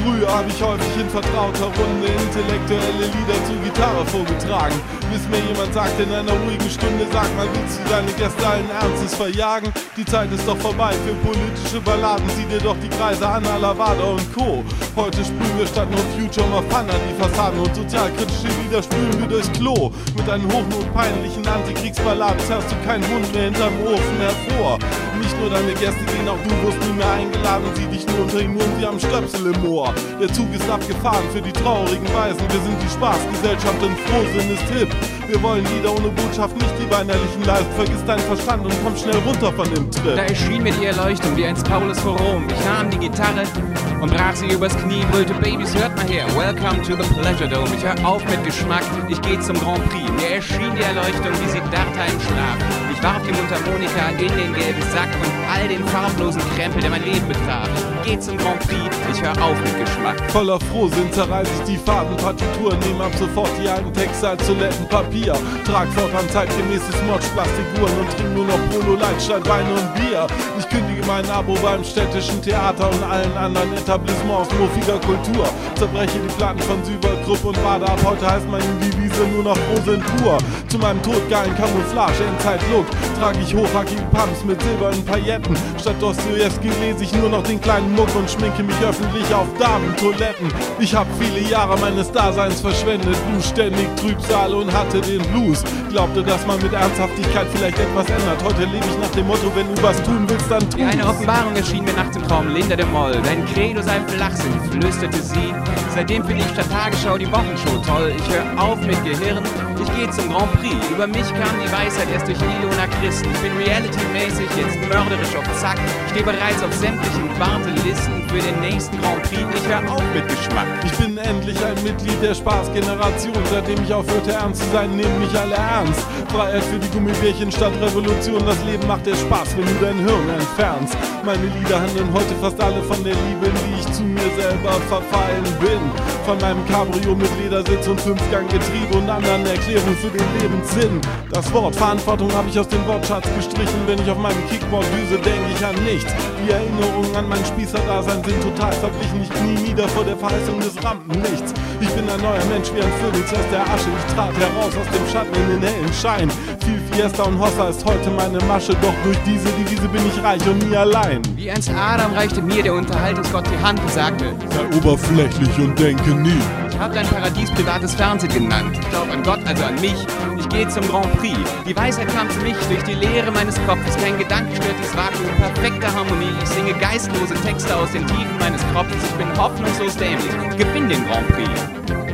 Früher habe ich häufig in vertrauter Runde intellektuelle Lieder zur Gitarre vorgetragen. Bis mir jemand sagt in einer ruhigen Stunde, sag mal, willst du deine Gäste allen Ernstes verjagen? Die Zeit ist doch vorbei für politische Balladen, sieh dir doch die Kreise an, Alavada und Co. Heute sprühen wir statt nur Future mal Fun an die Fassaden und sozialkritische Lieder spülen wir durchs Klo. Mit deinen hochnotpeinlichen Antikriegsballaden zerrst du keinen Hund mehr hinterm Ofen hervor. Nicht nur deine Gäste gehen, auch du wirst nie mehr eingeladen, sieh dich nur unter ihnen und sie haben Stöpsel im Ohr. Der Zug ist abgefahren für die traurigen Weisen, wir sind die Spaßgesellschaft und Frohsinn ist hip. Wir wollen Lieder ohne Botschaft, nicht die weinerlichen Leisten. Vergiss deinen Verstand und komm schnell runter von dem Trip. Da erschien mir die Erleuchtung wie einst Paulus vor Rom. Ich nahm die Gitarre und brach sie übers Knie, brüllte: Babys, hört mal her, welcome to the Pleasure Dome. Ich hör auf mit Geschmack, ich geh zum Grand Prix. Mir erschien die Erleuchtung wie Siddhartha im Schlaf. Ich warf die Mundharmonika in den gelben Sack und all den farblosen Krempel, der mein Leben betraf. Geh zum Grand Prix, ich hör auf mit Geschmack. Voller Frohsinn zerreiß ich die Farbenpartitur, nehm ab sofort die alten Texte als Toilettenpapier. Trag fortan zeitgemäße Smodge-Plastikuren und trink nur noch Polo Light statt Wein und Bier. Ich kündige mein Abo beim städtischen Theater und allen anderen Etablissements muffiger Kultur. Zerbreche die Platten von Süber, Krupp und Bader. Ab heute heißt meine Devise nur noch Frohsinn pur. Zu meinem todgeilen Camouflage Endzeit-Look trage ich hochhackige Pumps mit silbernen Pailletten. Statt Dostojewski lese ich nur noch den kleinen Muck und schminke mich öffentlich auf Damentoiletten. Ich hab viele Jahre meines Daseins verschwendet, blues ständig Trübsal und hatte den Blues. Glaubte, dass man mit Ernsthaftigkeit vielleicht etwas ändert. Heute lebe ich nach dem Motto, wenn du was tun willst, dann tu's. Wie eine Offenbarung erschien mir nachts im Traum Linda de Mol. Dein Credo sei Flachsinn, flüsterte sie. Seitdem finde ich statt Tagesschau die Wochenshow toll. Ich hör auf mit Gehirn, ich gehe zum Grand Prix. Über mich kam die Weisheit erst durch Ilona Christen. Ich bin reality-mäßig jetzt mörderisch auf Zack. Stehe bereits auf sämtlichen Wartelisten für den nächsten Grand Prix. Ich hör auf mit Geschmack. Ich bin endlich ein Mitglied der Spaßgeneration. Seitdem ich aufhörte ernst zu sein, nehmen mich alle ernst. Freiheit für die Gummibärchen statt Revolution. Das Leben macht dir Spaß, wenn du dein Hirn entfernst. Meine Lieder handeln heute fast alle von der Liebe, in die ich zu mir selber verfallen bin. Von meinem Cabrio mit Ledersitz und Fünfganggetriebe und anderen Erklärungen für den Lebenssinn. Das Wort Verantwortung habe ich aus dem Wortschatz gestrichen. Wenn ich auf meinem Kickboard düse, denke ich an nichts. Die Erinnerungen an mein Spießerdasein sind total verglichen. Ich knie nieder vor der Verheißung des Rampenlichts. Ich bin ein neuer Mensch wie ein Phönix aus der Asche. Ich trat heraus aus dem Schatten in den hellen Schein. Viel Fiesta und Hossa ist heute meine Masche. Doch durch diese Devise bin ich reich und nie allein. Wie einst Adam reichte mir der Unterhaltungsgott die Hand und sagte: Sei oberflächlich und denke nie. Ich hab dein Paradies privates Fernsehen genannt. Ich glaub an Gott, also an mich. Ich gehe zum Grand Prix. Die Weisheit kam für mich durch die Leere meines Kopfes. Kein Gedanke stört dieses Vakuum, perfekte Harmonie. Ich singe geistlose Texte aus den Tiefen meines Kopfes. Ich bin hoffnungslos dämlich. Gewinn den Grand Prix.